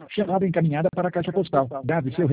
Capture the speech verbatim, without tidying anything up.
chamada encaminhada para a caixa postal. Grave seu